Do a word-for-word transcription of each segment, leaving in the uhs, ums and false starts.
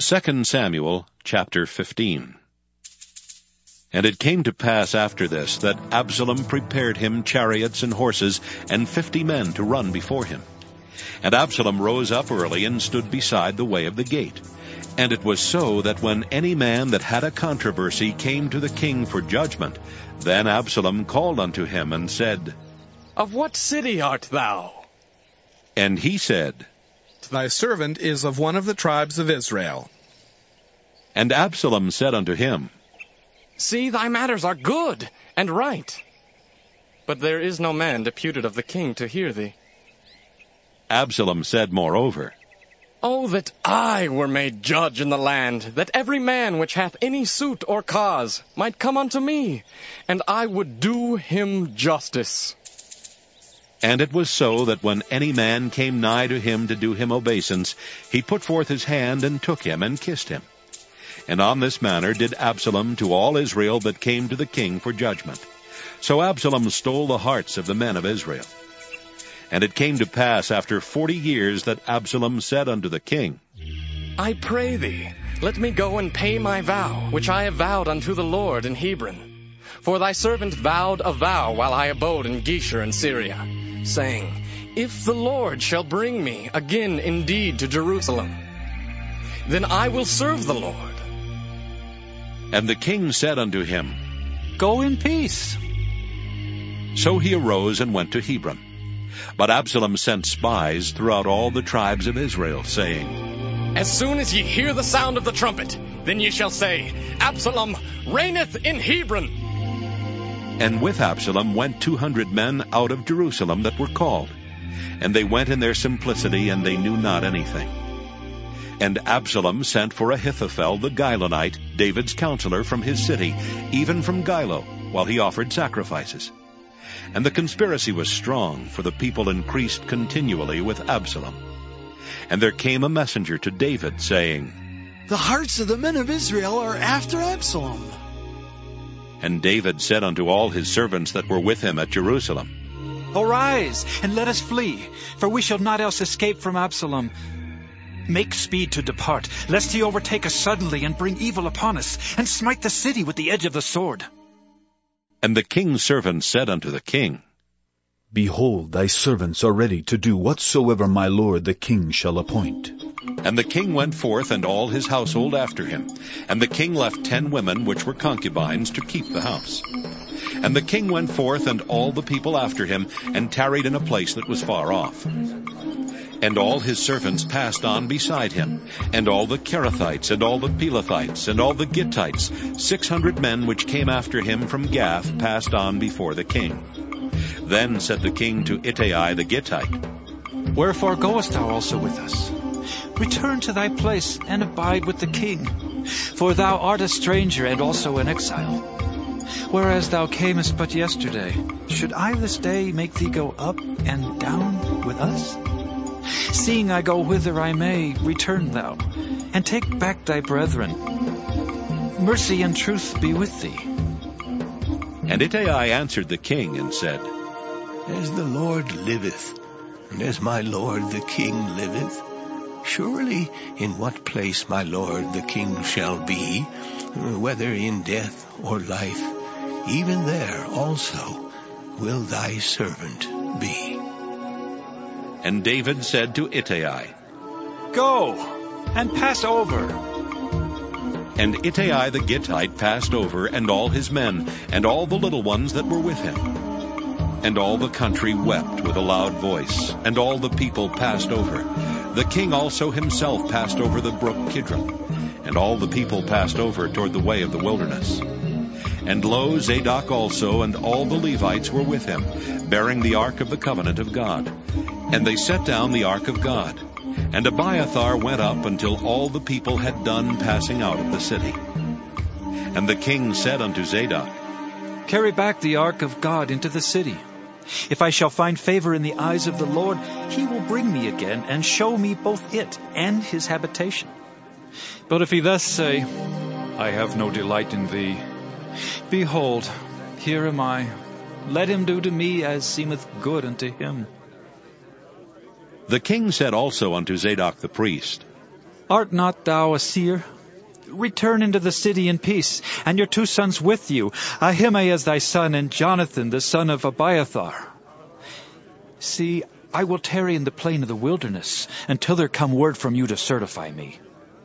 Second Samuel chapter fifteen. And it came to pass after this, that Absalom prepared him chariots and horses, and fifty men to run before him. And Absalom rose up early, and stood beside the way of the gate. And it was so, that when any man that had a controversy came to the king for judgment, then Absalom called unto him, and said, Of what city art thou? And he said, Thy servant is of one of the tribes of Israel. And Absalom said unto him, See, thy matters are good and right. But there is no man deputed of the king to hear thee. Absalom said moreover, Oh, that I were made judge in the land, that every man which hath any suit or cause might come unto me, and I would do him justice. And it was so, that when any man came nigh to him to do him obeisance, he put forth his hand, and took him, and kissed him. And on this manner did Absalom to all Israel that came to the king for judgment. So Absalom stole the hearts of the men of Israel. And it came to pass after forty years that Absalom said unto the king, I pray thee, let me go and pay my vow, which I have vowed unto the Lord in Hebron. For thy servant vowed a vow while I abode in Geshur in Syria, saying, If the Lord shall bring me again indeed to Jerusalem, then I will serve the Lord. And the king said unto him, Go in peace. So he arose and went to Hebron. But Absalom sent spies throughout all the tribes of Israel, saying, As soon as ye hear the sound of the trumpet, then ye shall say, Absalom reigneth in Hebron. And with Absalom went two hundred men out of Jerusalem that were called. And they went in their simplicity, and they knew not anything. And Absalom sent for Ahithophel the Gilonite, David's counselor, from his city, even from Gilo, while he offered sacrifices. And the conspiracy was strong, for the people increased continually with Absalom. And there came a messenger to David, saying, The hearts of the men of Israel are after Absalom. And David said unto all his servants that were with him at Jerusalem, Arise, and let us flee, for we shall not else escape from Absalom. Make speed to depart, lest he overtake us suddenly, and bring evil upon us, and smite the city with the edge of the sword. And the king's servants said unto the king, Behold, thy servants are ready to do whatsoever my lord the king shall appoint. And the king went forth, and all his household after him. And the king left ten women which were concubines to keep the house. And the king went forth, and all the people after him, and tarried in a place that was far off. And all his servants passed on beside him, and all the Kerethites, and all the Pelethites, and all the Gittites, six hundred men which came after him from Gath, passed on before the king. Then said the king to Ittai the Gittite, Wherefore goest thou also with us? Return to thy place, and abide with the king, for thou art a stranger, and also an exile. Whereas thou camest but yesterday, should I this day make thee go up and down with us? Seeing I go whither I may, return thou, and take back thy brethren. Mercy and truth be with thee. And Ittai answered the king, and said, As the Lord liveth, and as my lord the king liveth, surely in what place my lord the king shall be, whether in death or life, even there also will thy servant be. And David said to Ittai, Go, and pass over. And Ittai the Gittite passed over, and all his men, and all the little ones that were with him. And all the country wept with a loud voice, and all the people passed over. The king also himself passed over the brook Kidron, and all the people passed over toward the way of the wilderness. And lo, Zadok also and all the Levites were with him, bearing the ark of the covenant of God. And they set down the ark of God. And Abiathar went up until all the people had done passing out of the city. And the king said unto Zadok, Carry back the ark of God into the city. If I shall find favor in the eyes of the Lord, he will bring me again, and show me both it and his habitation. But if he thus say, I have no delight in thee, behold, here am I. Let him do to me as seemeth good unto him. The king said also unto Zadok the priest, Art not thou a seer? Return into the city in peace, and your two sons with you, Ahimaaz thy son, and Jonathan the son of Abiathar. See, I will tarry in the plain of the wilderness, until there come word from you to certify me.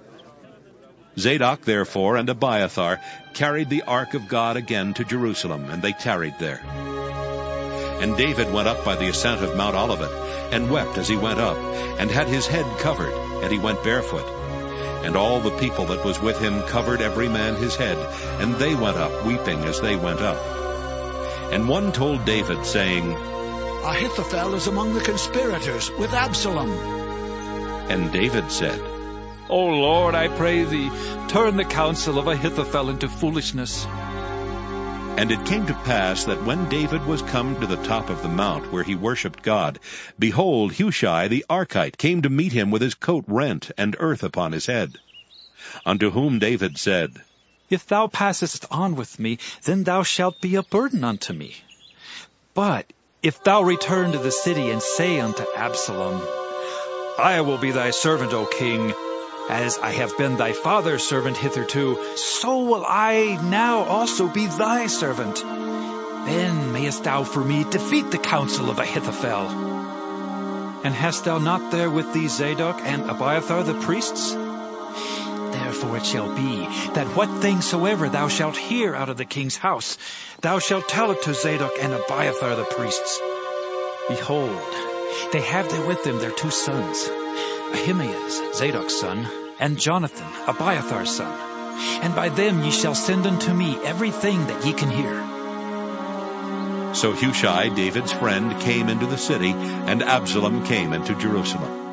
Zadok therefore and Abiathar carried the ark of God again to Jerusalem, and they tarried there. And David went up by the ascent of Mount Olivet, and wept as he went up, and had his head covered, and he went barefoot. And all the people that was with him covered every man his head, and they went up weeping as they went up. And one told David, saying, Ahithophel is among the conspirators with Absalom. And David said, O Lord, I pray thee, turn the counsel of Ahithophel into foolishness. And it came to pass that when David was come to the top of the mount where he worshipped God, behold, Hushai the Archite came to meet him with his coat rent and earth upon his head. Unto whom David said, If thou passest on with me, then thou shalt be a burden unto me. But if thou return to the city and say unto Absalom, I will be thy servant, O king, as I have been thy father's servant hitherto, so will I now also be thy servant. Then mayest thou for me defeat the counsel of Ahithophel. And hast thou not there with thee Zadok and Abiathar the priests? Therefore it shall be, that what thing soever thou shalt hear out of the king's house, thou shalt tell it to Zadok and Abiathar the priests. Behold, they have there with them their two sons, Ahimaaz, Zadok's son, and Jonathan, Abiathar's son. And by them ye shall send unto me everything that ye can hear. So Hushai, David's friend, came into the city, and Absalom came into Jerusalem.